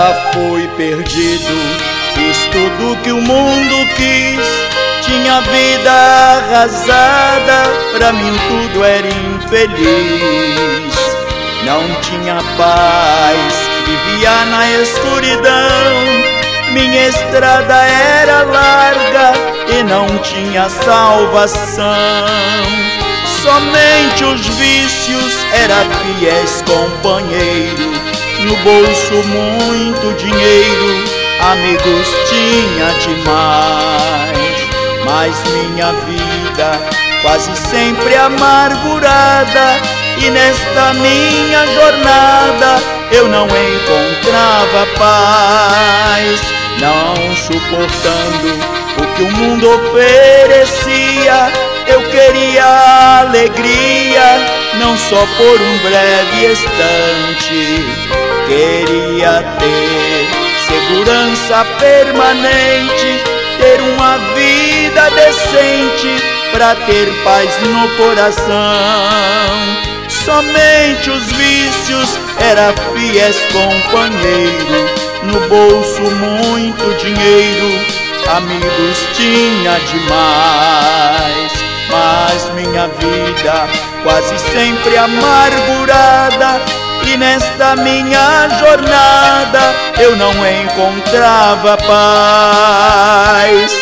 Já fui perdido, fiz tudo que o mundo quis. Tinha vida arrasada, pra mim tudo era infeliz. Não tinha paz, vivia na escuridão. Minha estrada era larga e não tinha salvação. Somente os vícios era fiéis companheiro. No bolso muito dinheiro, amigos tinha demais. Mas minha vida quase sempre amargurada, e nesta minha jornada eu não encontrava paz. Não suportando o que o mundo oferecia, eu queria alegria, não só por um breve instante. Queria ter segurança permanente, ter uma vida decente, pra ter paz no coração. Somente os vícios era fiéis companheiro. No bolso muito dinheiro, amigos tinha demais. Mas minha vida quase sempre amargurada, e nesta minha jornada eu não encontrava paz.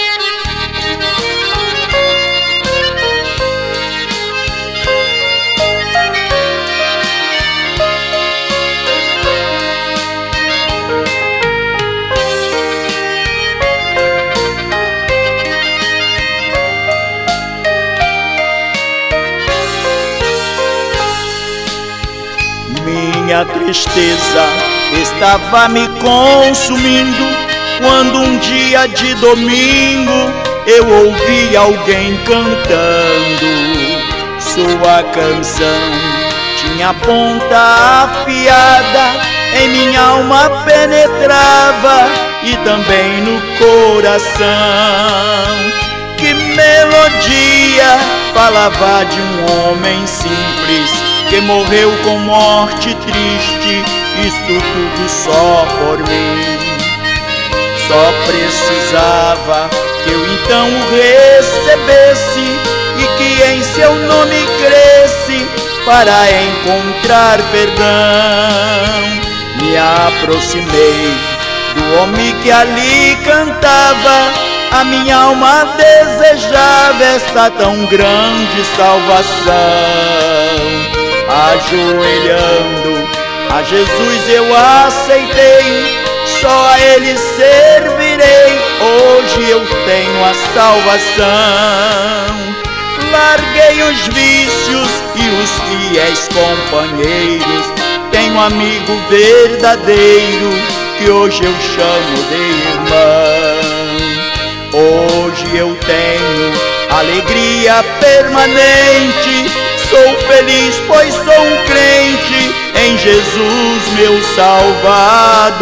Minha tristeza estava me consumindo, quando um dia de domingo eu ouvi alguém cantando. Sua canção tinha ponta afiada, em minha alma penetrava e também no coração. Que melodia falava de um homem simples que morreu com morte triste, isto tudo só por mim. Só precisava que eu então o recebesse e que em seu nome cresce para encontrar perdão. Me aproximei do homem que ali cantava, a minha alma desejava esta tão grande salvação. Ajoelhando a Jesus eu aceitei, só a Ele servirei, hoje eu tenho a salvação. Larguei os vícios e os fiéis companheiros, tenho um amigo verdadeiro que hoje eu chamo de irmão. Hoje eu tenho alegria permanente, sou feliz pois sou um crente em Jesus meu Salvador.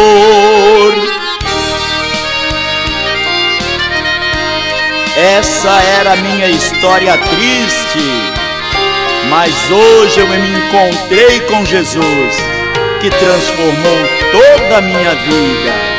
Essa era a minha história triste, mas hoje eu me encontrei com Jesus, que transformou toda a minha vida.